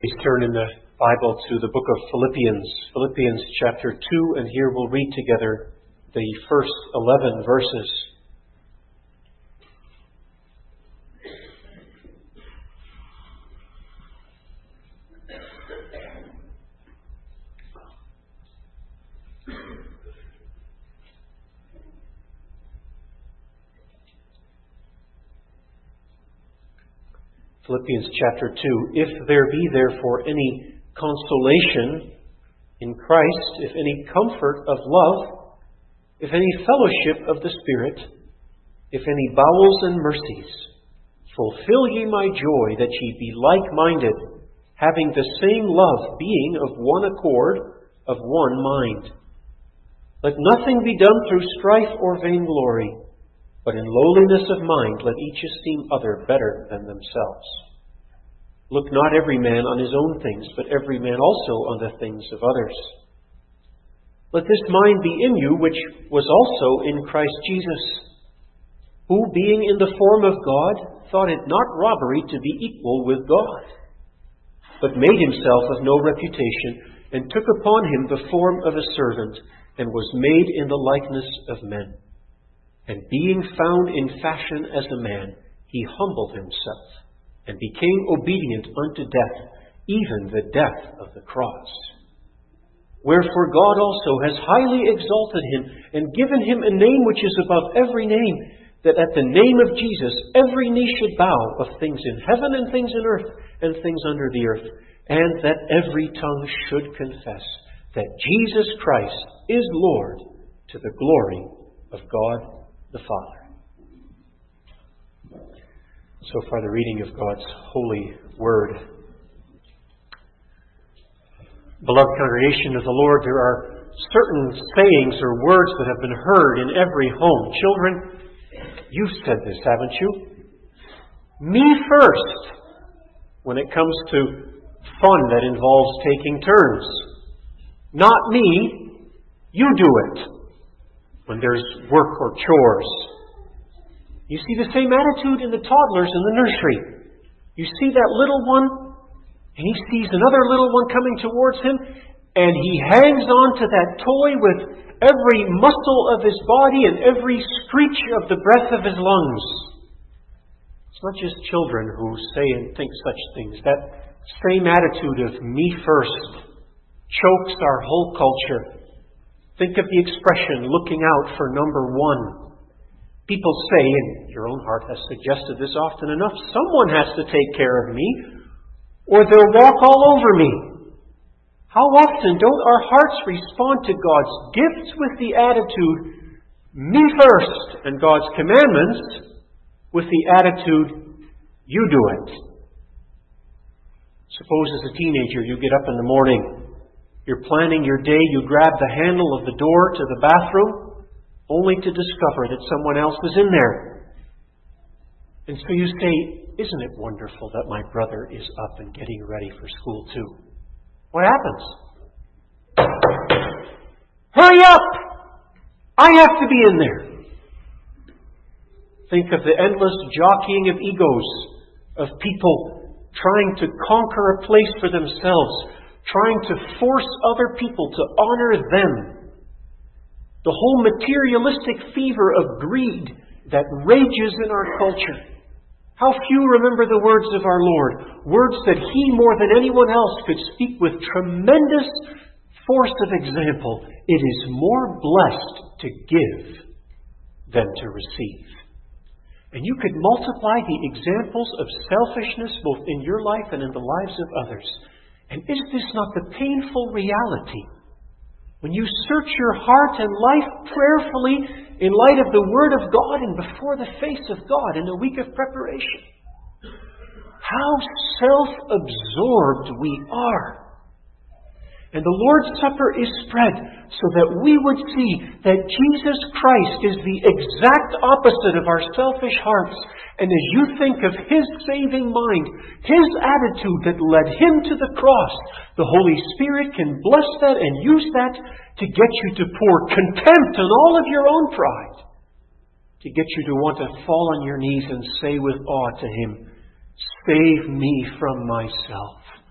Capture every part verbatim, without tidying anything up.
Please turn in the Bible to the book of Philippians, Philippians chapter two, and here we'll read together the first eleven verses. Philippians chapter two. If there be therefore any consolation in Christ, if any comfort of love, if any fellowship of the Spirit, if any bowels and mercies, fulfill ye my joy, that ye be like-minded, having the same love, being of one accord, of one mind. Let nothing be done through strife or vainglory, but in lowliness of mind let each esteem other better than themselves. Look not every man on his own things, but every man also on the things of others. Let this mind be in you, which was also in Christ Jesus, who, being in the form of God, thought it not robbery to be equal with God, but made himself of no reputation, and took upon him the form of a servant, and was made in the likeness of men. And being found in fashion as a man, he humbled himself, and became obedient unto death, even the death of the cross. Wherefore God also has highly exalted him, and given him a name which is above every name, that at the name of Jesus every knee should bow, of things in heaven and things in earth and things under the earth, and that every tongue should confess that Jesus Christ is Lord, to the glory of God the Father. So far, the reading of God's holy word. Beloved congregation of the Lord, there are certain sayings or words that have been heard in every home. Children, you've said this, haven't you? Me first, when it comes to fun that involves taking turns. Not me, you do it. When there's work or chores. You see the same attitude in the toddlers in the nursery. You see that little one, and he sees another little one coming towards him, and he hangs on to that toy with every muscle of his body and every screech of the breath of his lungs. It's not just children who say and think such things. That same attitude of me first chokes our whole culture. Think of the expression, looking out for number one. People say, and your own heart has suggested this often enough, someone has to take care of me, or they'll walk all over me. How often don't our hearts respond to God's gifts with the attitude, me first, and God's commandments with the attitude, you do it. Suppose as a teenager you get up in the morning, you're planning your day, you grab the handle of the door to the bathroom, only to discover that someone else is in there. And so you say, isn't it wonderful that my brother is up and getting ready for school too? What happens? Hurry up! I have to be in there. Think of the endless jockeying of egos, of people trying to conquer a place for themselves, trying to force other people to honor them. The whole materialistic fever of greed that rages in our culture. How few remember the words of our Lord, words that He more than anyone else could speak with tremendous force of example. It is more blessed to give than to receive. And you could multiply the examples of selfishness both in your life and in the lives of others. And is this not the painful reality? When you search your heart and life prayerfully in light of the Word of God and before the face of God in a week of preparation, how self-absorbed we are. And the Lord's Supper is spread so that we would see that Jesus Christ is the exact opposite of our selfish hearts. And as you think of His saving mind, His attitude that led Him to the cross, the Holy Spirit can bless that and use that to get you to pour contempt on all of your own pride. To get you to want to fall on your knees and say with awe to Him, save me from myself.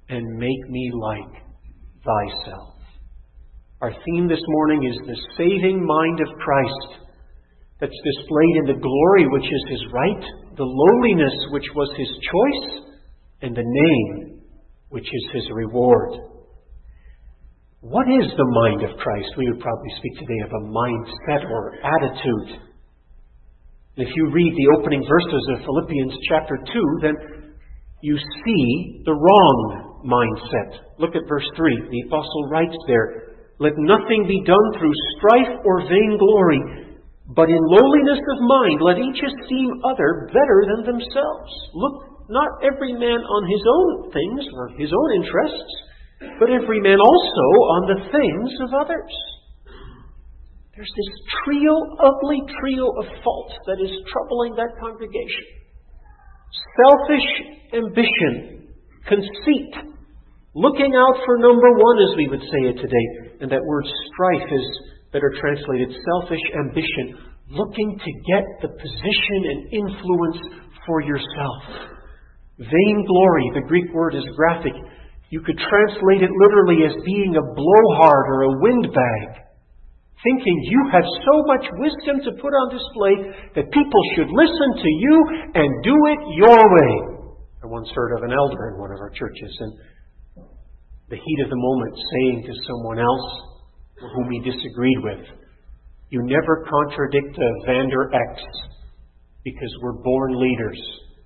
and make me like thyself. Our theme this morning is the saving mind of Christ that's displayed in the glory which is His right, the lowliness which was His choice, and the name which is His reward. What is the mind of Christ? We would probably speak today of a mindset or attitude. If you read the opening verses of Philippians chapter two, then you see the wrong mindset. Look at verse three. The apostle writes there, "Let nothing be done through strife or vainglory, but in lowliness of mind let each esteem other better than themselves. Look not every man on his own things or his own interests, but every man also on the things of others." There's this trio, ugly trio of faults that is troubling that congregation. Selfish ambition, conceit, looking out for number one, as we would say it today. And that word strife is better translated selfish ambition, looking to get the position and influence for yourself. Vainglory, the Greek word is graphic. You could translate it literally as being a blowhard or a windbag. Thinking you have so much wisdom to put on display that people should listen to you and do it your way. I once heard of an elder in one of our churches, and the heat of the moment saying to someone else whom he disagreed with, "You never contradict a Vander X because we're born leaders."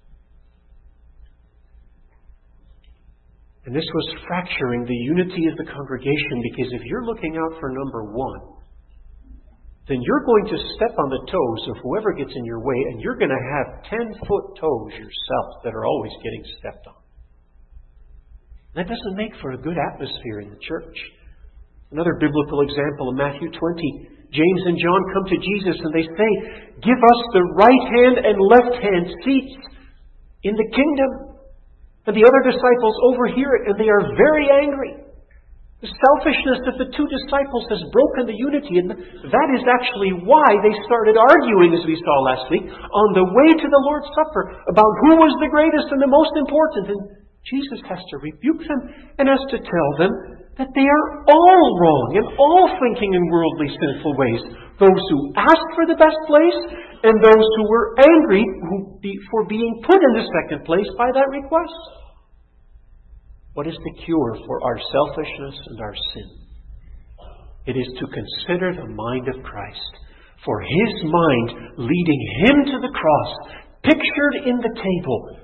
And this was fracturing the unity of the congregation, because if you're looking out for number one, then you're going to step on the toes of whoever gets in your way, and you're going to have ten-foot toes yourself that are always getting stepped on. That doesn't make for a good atmosphere in the church. Another biblical example in Matthew twenty, James and John come to Jesus and they say, "Give us the right hand and left hand seats in the kingdom." And the other disciples overhear it and they are very angry. The selfishness of the two disciples has broken the unity, and that is actually why they started arguing, as we saw last week, on the way to the Lord's Supper about who was the greatest and the most important. And Jesus has to rebuke them and has to tell them that they are all wrong and all thinking in worldly, sinful ways. Those who asked for the best place and those who were angry for being put in the second place by that request. What is the cure for our selfishness and our sin? It is to consider the mind of Christ. For His mind leading Him to the cross, pictured in the table,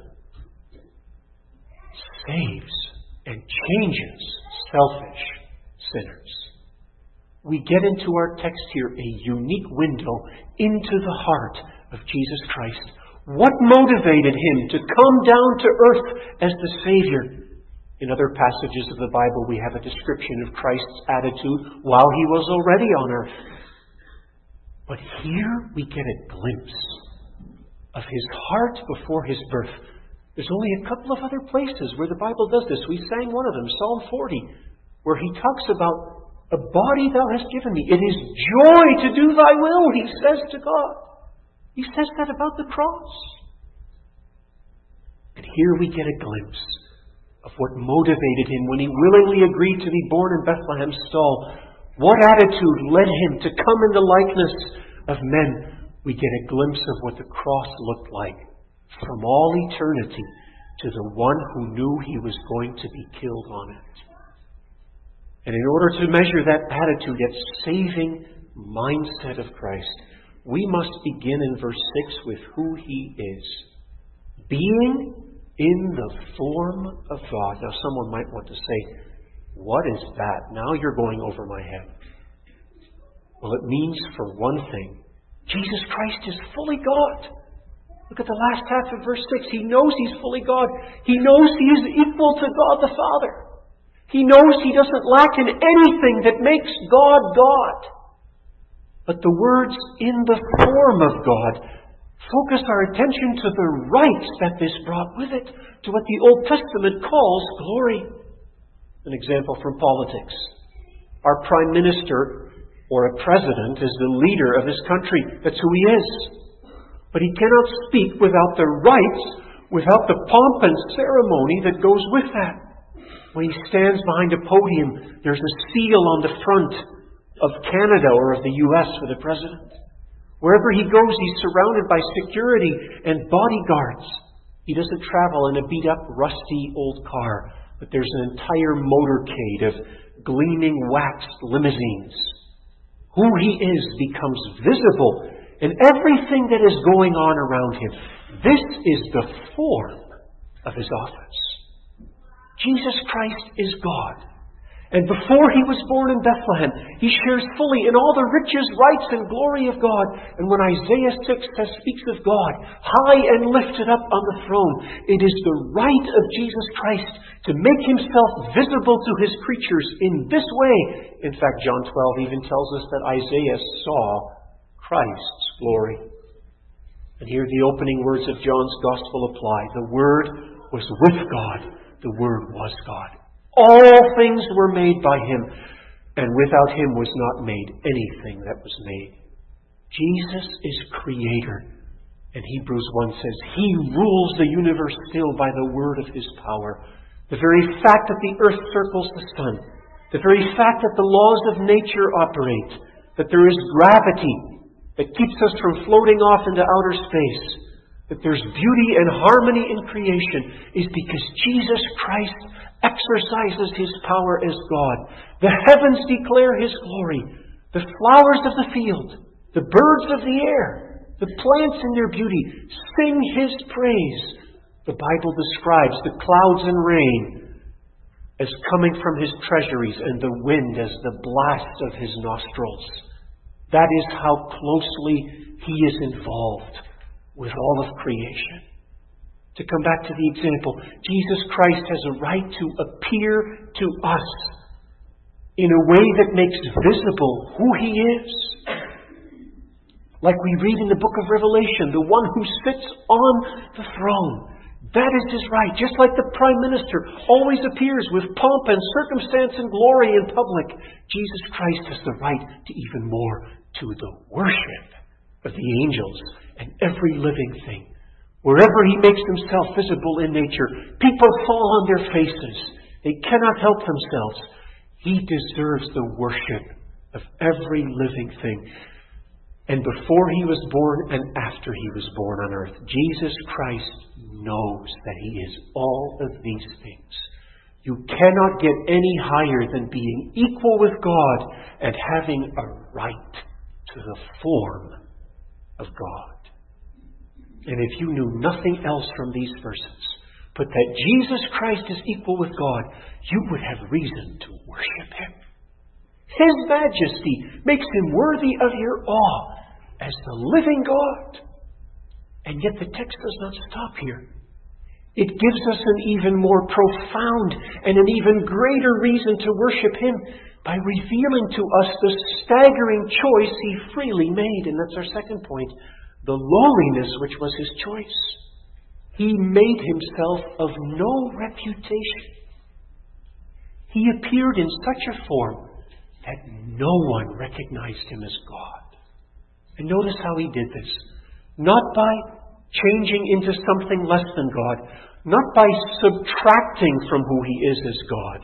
saves and changes selfish sinners. We get into our text here a unique window into the heart of Jesus Christ. What motivated Him to come down to earth as the Savior? In other passages of the Bible, we have a description of Christ's attitude while He was already on earth. But here we get a glimpse of His heart before His birth. There's only a couple of other places where the Bible does this. We sang one of them, Psalm forty, where He talks about a body Thou hast given me. It is joy to do Thy will, He says to God. He says that about the cross. And here we get a glimpse of what motivated Him when He willingly agreed to be born in Bethlehem's stall. What attitude led Him to come in the likeness of men? We get a glimpse of what the cross looked like from all eternity to the one who knew He was going to be killed on it. And in order to measure that attitude, that saving mindset of Christ, we must begin in verse six with who He is. Being in the form of God. Now someone might want to say, what is that? Now you're going over my head. Well, it means, for one thing, Jesus Christ is fully God. Look at the last half of verse six. He knows He's fully God. He knows He is equal to God the Father. He knows He doesn't lack in anything that makes God God. But the words "in the form of God" focus our attention to the rights that this brought with it, to what the Old Testament calls glory. An example from politics. Our prime minister or a president is the leader of his country. That's who he is. But he cannot speak without the rights, without the pomp and ceremony that goes with that. When he stands behind a podium, there's a seal on the front of Canada or of the U S for the president. Wherever he goes, he's surrounded by security and bodyguards. He doesn't travel in a beat-up, rusty old car, but there's an entire motorcade of gleaming waxed limousines. Who he is becomes visible in everything that is going on around him. This is the form of his office. Jesus Christ is God. And before he was born in Bethlehem, he shares fully in all the riches, rights, and glory of God. And when Isaiah six says, speaks of God, high and lifted up on the throne, it is the right of Jesus Christ to make himself visible to his creatures in this way. In fact, John twelve even tells us that Isaiah saw Christ's glory. And here the opening words of John's Gospel apply. The Word was with God. The Word was God. All things were made by him, and without him was not made anything that was made. Jesus is Creator. And Hebrews one says, he rules the universe still by the word of his power. The very fact that the earth circles the sun, the very fact that the laws of nature operate, that there is gravity that keeps us from floating off into outer space, that there's beauty and harmony in creation, is because Jesus Christ exercises his power as God. The heavens declare his glory. The flowers of the field, the birds of the air, the plants in their beauty sing his praise. The Bible describes the clouds and rain as coming from his treasuries and the wind as the blast of his nostrils. That is how closely he is involved with all of creation. To come back to the example, Jesus Christ has a right to appear to us in a way that makes visible who he is. Like we read in the book of Revelation, the one who sits on the throne. That is his right. Just like the Prime Minister always appears with pomp and circumstance and glory in public, Jesus Christ has the right to even more, to the worship of the angels and every living thing. Wherever he makes himself visible in nature, people fall on their faces. They cannot help themselves. He deserves the worship of every living thing. And before he was born and after he was born on earth, Jesus Christ knows that he is all of these things. You cannot get any higher than being equal with God and having a right to the form of God. And if you knew nothing else from these verses, but that Jesus Christ is equal with God, you would have reason to worship him. His majesty makes him worthy of your awe as the living God. And yet the text does not stop here. It gives us an even more profound and an even greater reason to worship him by revealing to us the staggering choice he freely made. And that's our second point. The lowliness which was his choice. He made himself of no reputation. He appeared in such a form that no one recognized him as God. And notice how he did this. Not by changing into something less than God. Not by subtracting from who he is as God.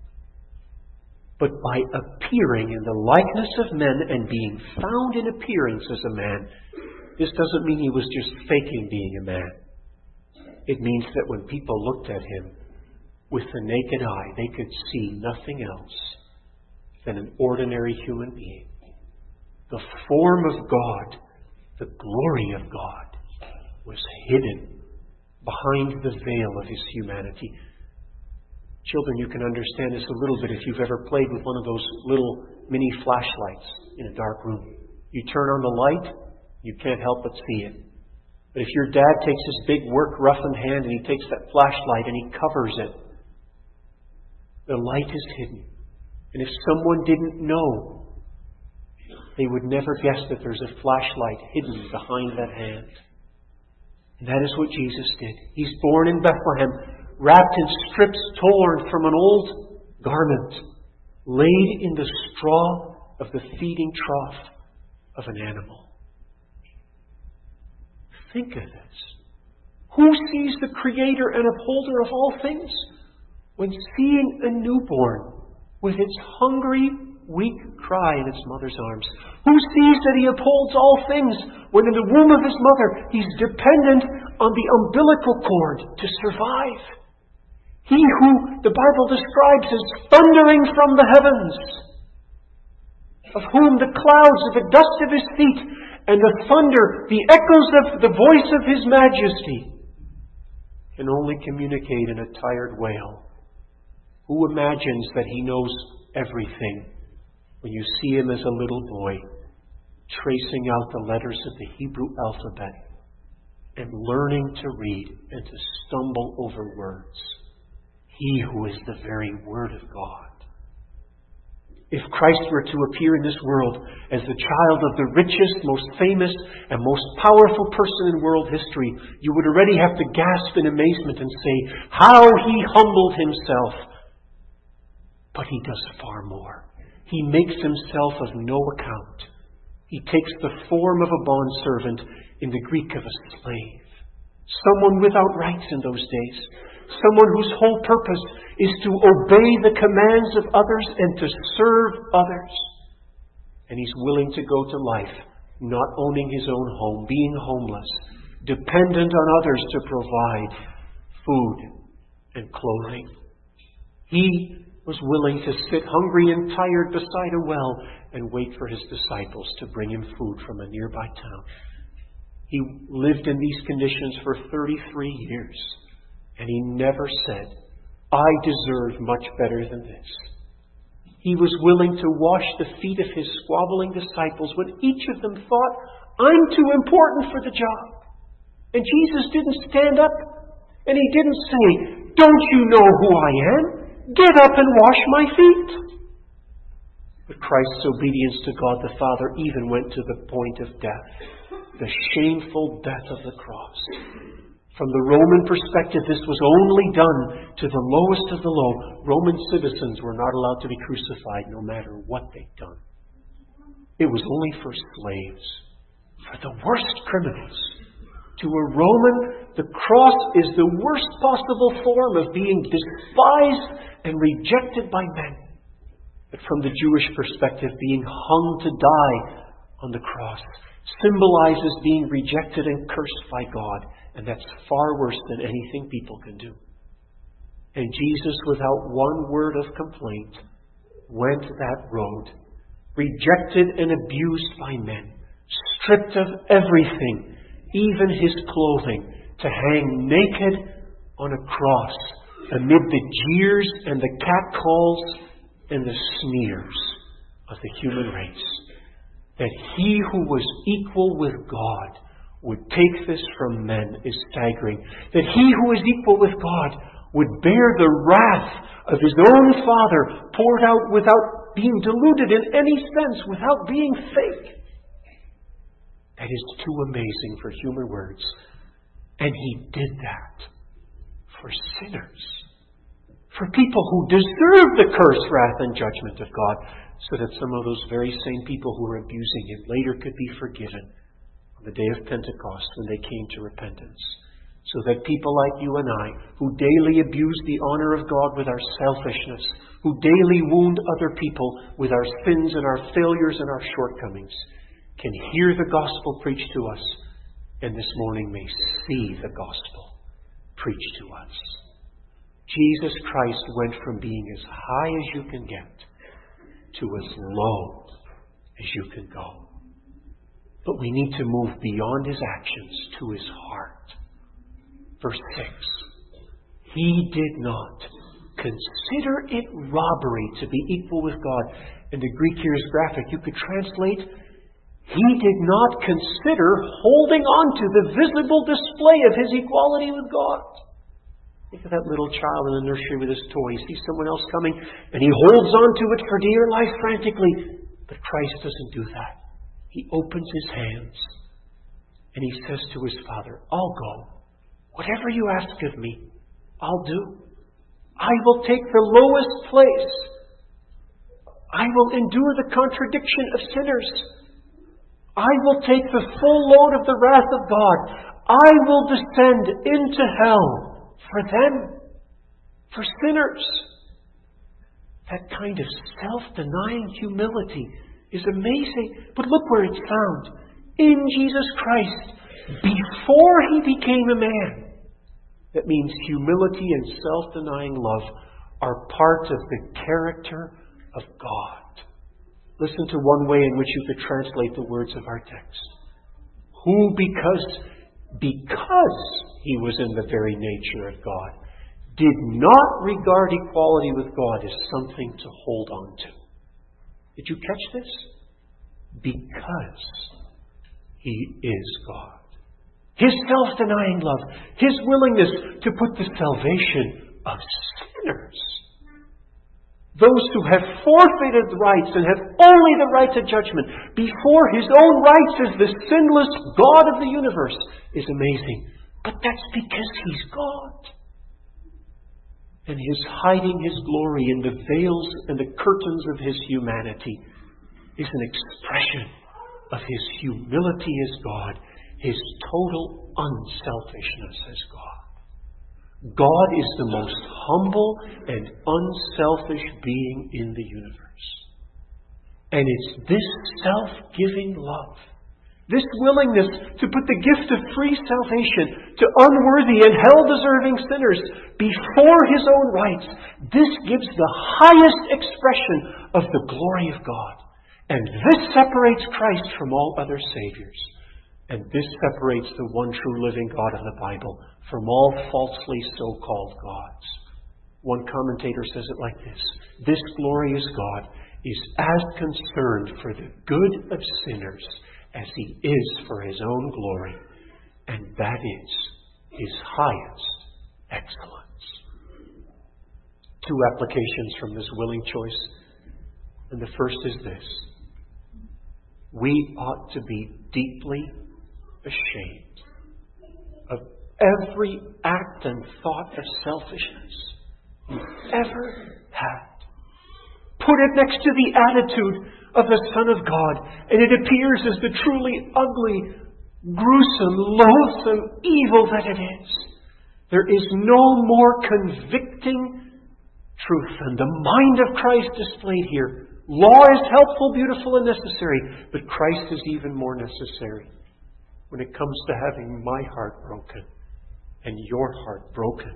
But by appearing in the likeness of men and being found in appearance as a man. This doesn't mean he was just faking being a man. It means that when people looked at him with the naked eye, they could see nothing else than an ordinary human being. The form of God, the glory of God, was hidden behind the veil of his humanity. Children, you can understand this a little bit if you've ever played with one of those little mini flashlights in a dark room. You turn on the light, you can't help but see it. But if your dad takes his big work roughened hand and he takes that flashlight and he covers it, the light is hidden. And if someone didn't know, they would never guess that there's a flashlight hidden behind that hand. And that is what Jesus did. He's born in Bethlehem, wrapped in strips torn from an old garment, laid in the straw of the feeding trough of an animal. Think of this. Who sees the Creator and upholder of all things? when seeing a newborn with its hungry, weak cry in its mother's arms, who sees that He upholds all things when in the womb of His mother He's dependent on the umbilical cord to survive. He who the Bible describes as thundering from the heavens, of whom the clouds are the dust of His feet, and the thunder, the echoes of the voice of His majesty, can only communicate in a tired wail. Who imagines that He knows everything when you see Him as a little boy, tracing out the letters of the Hebrew alphabet and learning to read and to stumble over words? He who is the very Word of God. If Christ were to appear in this world as the child of the richest, most famous, and most powerful person in world history, you would already have to gasp in amazement and say, how He humbled Himself. But He does far more. He makes Himself of no account. He takes the form of a bondservant, in the Greek of a slave. Someone without rights in those days. Someone whose whole purpose is to obey the commands of others and to serve others. And He's willing to go to life, not owning His own home, being homeless, dependent on others to provide food and clothing. He was willing to sit hungry and tired beside a well and wait for His disciples to bring Him food from a nearby town. He lived in these conditions for thirty-three years. And He never said, I deserve much better than this. He was willing to wash the feet of His squabbling disciples when each of them thought, I'm too important for the job. And Jesus didn't stand up and He didn't say, don't you know who I am? Get up and wash my feet. But Christ's obedience to God the Father even went to the point of death, the shameful death of the cross. From the Roman perspective, this was only done to the lowest of the low. Roman citizens were not allowed to be crucified no matter what they'd done. It was only for slaves, for the worst criminals. To a Roman, the cross is the worst possible form of being despised and rejected by men. But from the Jewish perspective, being hung to die on the cross symbolizes being rejected and cursed by God. And that's far worse than anything people can do. And Jesus, without one word of complaint, went that road, rejected and abused by men, stripped of everything, even His clothing, to hang naked on a cross amid the jeers and the catcalls and the sneers of the human race. That He who was equal with God would take this from men is staggering. That He who is equal with God would bear the wrath of His own Father poured out without being diluted in any sense, without being fake. That is too amazing for human words. And He did that for sinners. For people who deserve the curse, wrath, and judgment of God, so that some of those very same people who were abusing Him later could be forgiven on the day of Pentecost when they came to repentance. So that people like you and I, who daily abuse the honor of God with our selfishness, who daily wound other people with our sins and our failures and our shortcomings, can hear the gospel preached to us, and this morning may see the gospel preached to us. Jesus Christ went from being as high as you can get to as low as you can go. But we need to move beyond His actions to His heart. Verse six. He did not consider it robbery to be equal with God. And the Greek here is graphic. You could translate, He did not consider holding on to the visible display of His equality with God. Think of that little child in the nursery with his toy. He sees someone else coming and he holds on to it for dear life frantically. But Christ doesn't do that. He opens His hands and He says to His Father, I'll go. Whatever you ask of me, I'll do. I will take the lowest place. I will endure the contradiction of sinners. I will take the full load of the wrath of God. I will descend into hell for them, for sinners. That kind of self-denying humility is amazing. But look where it's found. In Jesus Christ, before He became a man. That means humility and self-denying love are part of the character of God. Listen to one way in which you could translate the words of our text. Who, because, because He was in the very nature of God, did not regard equality with God as something to hold on to. Did you catch this? Because He is God. His self-denying love, His willingness to put the salvation of sinners, those who have forfeited the rights and have only the right to judgment, before His own rights as the sinless God of the universe, is amazing. But that's because He's God. And His hiding His glory in the veils and the curtains of His humanity is an expression of His humility as God, His total unselfishness as God. God is the most humble and unselfish being in the universe. And it's this self-giving love, this willingness to put the gift of free salvation to unworthy and hell-deserving sinners before His own rights, this gives the highest expression of the glory of God. And this separates Christ from all other saviors. And this separates the one true living God of the Bible from all falsely so-called gods. One commentator says it like this: this glorious God is as concerned for the good of sinners as He is for His own glory, and that is His highest excellence. Two applications from this willing choice. And the first is this: we ought to be deeply ashamed of every act and thought of selfishness you ever had. Put it next to the attitude of the Son of God, and it appears as the truly ugly, gruesome, loathsome evil that it is. There is no more convicting truth than the mind of Christ displayed here. Law is helpful, beautiful, and necessary, but Christ is even more necessary when it comes to having my heart broken and your heart broken.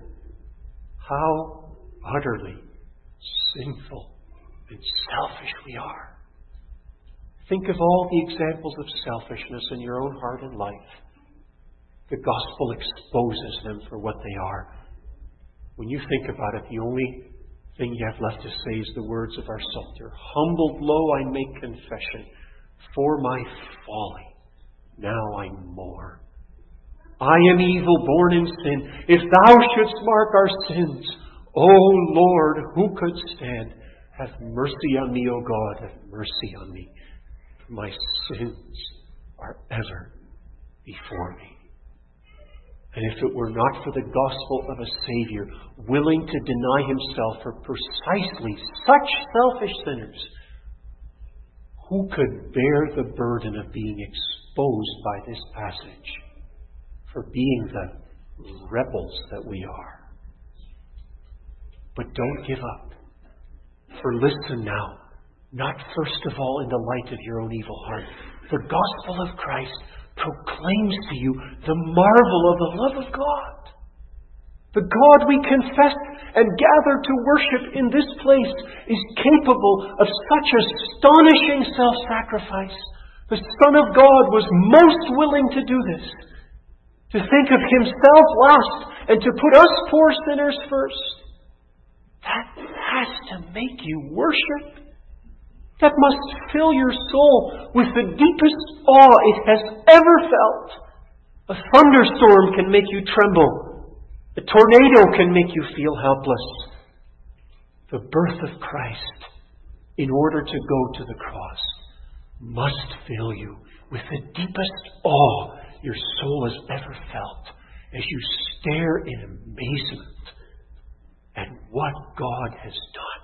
How utterly sinful and selfish we are. Think of all the examples of selfishness in your own heart and life. The gospel exposes them for what they are. When you think about it, the only thing you have left to say is the words of our Psalter. Humbled low I make confession, for my folly now I'm more. I am evil, born in sin. If Thou shouldst mark our sins, O Lord, who could stand? Have mercy on me, O God, have mercy on me. For my sins are ever before me. And if it were not for the gospel of a Savior willing to deny Himself for precisely such selfish sinners, who could bear the burden of being exposed by this passage for being the rebels that we are? But don't give up. For listen now, not first of all in the light of your own evil heart. The gospel of Christ proclaims to you the marvel of the love of God. The God we confess and gather to worship in this place is capable of such astonishing self-sacrifice. The Son of God was most willing to do this, to think of Himself last and to put us poor sinners first. That has to make you worship. That must fill your soul with the deepest awe it has ever felt. A thunderstorm can make you tremble. A tornado can make you feel helpless. The birth of Christ, in order to go to the cross, must fill you with the deepest awe your soul has ever felt as you stare in amazement at what God has done.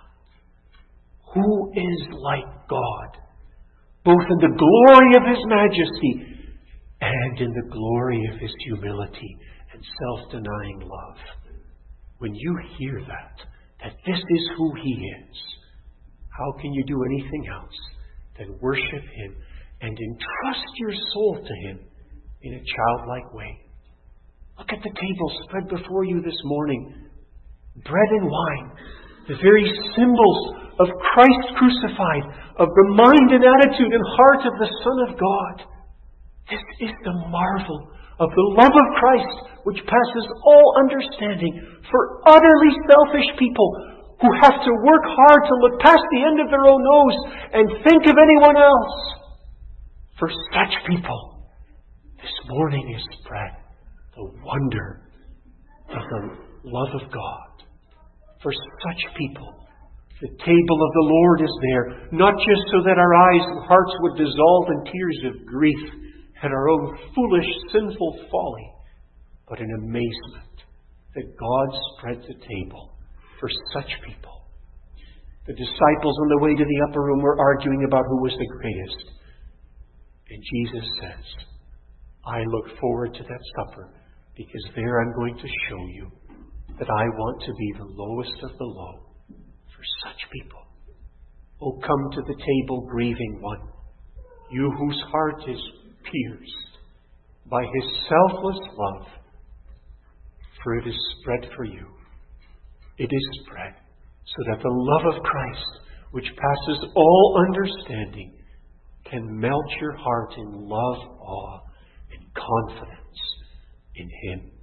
Who is like God, both in the glory of His majesty and in the glory of His humility and self-denying love? when you hear that, that this is who He is, how can you do anything else than worship Him and entrust your soul to Him in a childlike way? Look at the table spread before you this morning. Bread and wine, the very symbols of Christ crucified, of the mind and attitude and heart of the Son of God. This is the marvel of the love of Christ, which passes all understanding for utterly selfish people who have to work hard to look past the end of their own nose and think of anyone else. For such people, this morning is spread the wonder of the love of God. For such people, the table of the Lord is there, not just so that our eyes and hearts would dissolve in tears of grief at our own foolish, sinful folly, but in amazement that God spreads a table for such people. The disciples on the way to the upper room were arguing about who was the greatest. And Jesus says, I look forward to that supper, because there I'm going to show you that I want to be the lowest of the low for such people. Oh, come to the table, grieving one, you whose heart is pierced by His selfless love, for it is spread for you. It is spread so that the love of Christ, which passes all understanding, can melt your heart in love, awe, and confidence in Him.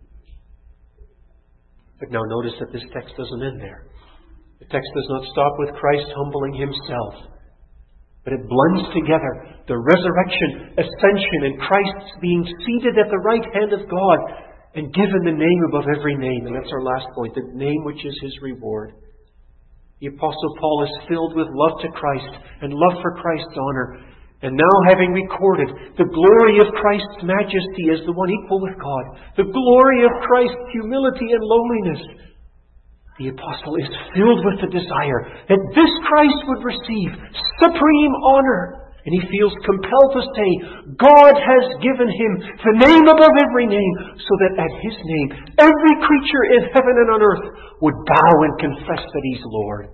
But now notice that this text doesn't end there. The text does not stop with Christ humbling Himself, but it blends together the resurrection, ascension, and Christ's being seated at the right hand of God and given the name above every name. And that's our last point, the name which is His reward. The Apostle Paul is filled with love to Christ and love for Christ's honor. And now, having recorded the glory of Christ's majesty as the one equal with God, the glory of Christ's humility and lowliness, the Apostle is filled with the desire that this Christ would receive supreme honor. And he feels compelled to say, God has given Him the name above every name, so that at His name every creature in heaven and on earth would bow and confess that He's Lord.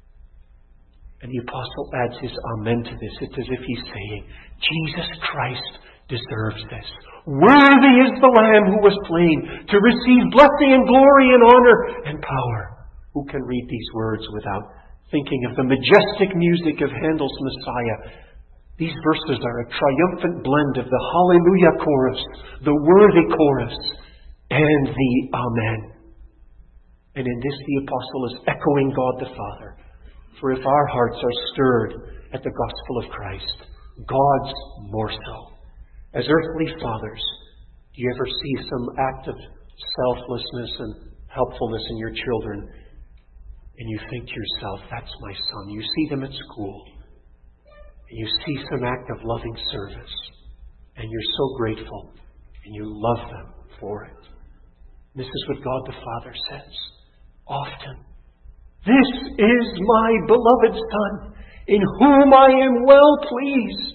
And the Apostle adds his amen to this. It's as if he's saying, Jesus Christ deserves this. Worthy is the Lamb who was slain to receive blessing and glory and honor and power. Who can read these words without thinking of the majestic music of Handel's Messiah? These verses are a triumphant blend of the Hallelujah chorus, the worthy chorus, and the Amen. And in this the Apostle is echoing God the Father. For if our hearts are stirred at the gospel of Christ, God's more so. As earthly fathers, do you ever see some act of selflessness and helpfulness in your children, and you think to yourself, that's my son. You see them at school, and you see some act of loving service, and you're so grateful, and you love them for it. This is what God the Father says often. This is my beloved Son, in whom I am well pleased.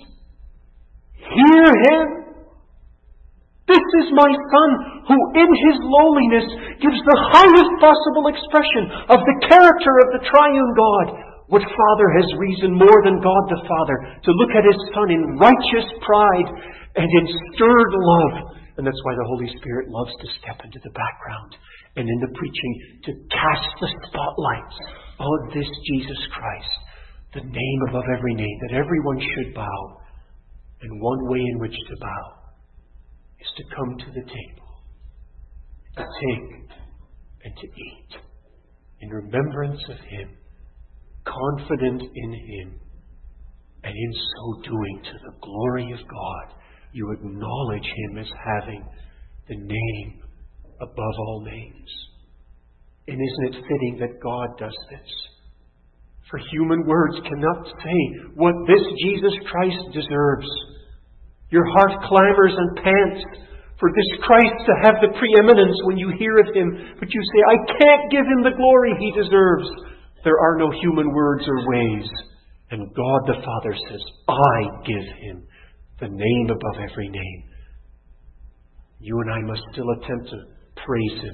Hear Him. This is my Son, who in His lowliness gives the highest possible expression of the character of the triune God. What father has reason more than God the Father to look at His Son in righteous pride and in stirred love? And that's why the Holy Spirit loves to step into the background and in the preaching to cast the spotlights on this Jesus Christ, the name above every name, that everyone should bow. And one way in which to bow is to come to the table, to take and to eat in remembrance of Him, confident in Him, and in so doing, to the glory of God, you acknowledge Him as having the name above all names. And isn't it fitting that God does this? For human words cannot say what this Jesus Christ deserves. Your heart clamors and pants for this Christ to have the preeminence when you hear of Him, but you say, I can't give Him the glory He deserves. There are no human words or ways. And God the Father says, I give Him the name above every name. You and I must still attempt to praise Him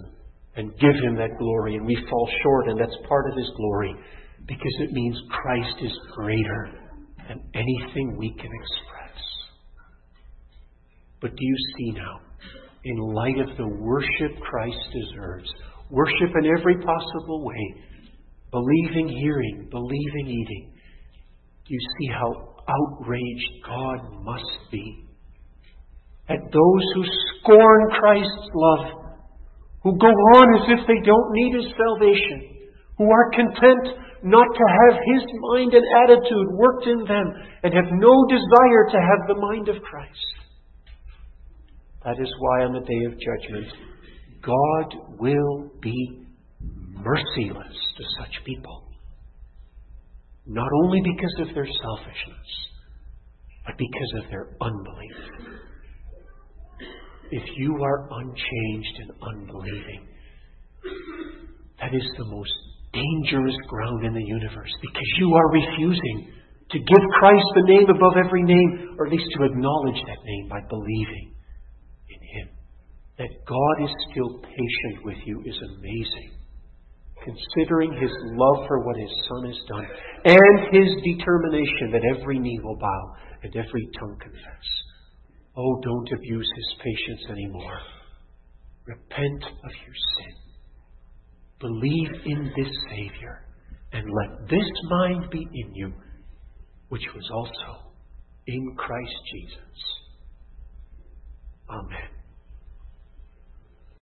and give Him that glory. And we fall short, and that's part of His glory, because it means Christ is greater than anything we can express. But do you see now, in light of the worship Christ deserves, worship in every possible way, believing hearing, believing eating, do you see how outraged God must be at those who scorn Christ's love, who go on as if they don't need His salvation, who are content not to have His mind and attitude worked in them, and have no desire to have the mind of Christ? That is why on the day of judgment, God will be merciless to such people. Not only because of their selfishness, but because of their unbelief. If you are unchanged and unbelieving, that is the most dangerous ground in the universe, because you are refusing to give Christ the name above every name, or at least to acknowledge that name by believing in Him. That God is still patient with you is amazing, considering His love for what His Son has done, and His determination that every knee will bow and every tongue confess. Oh, don't abuse His patience anymore. Repent of your sin. Believe in this Savior, and let this mind be in you, which was also in Christ Jesus. Amen.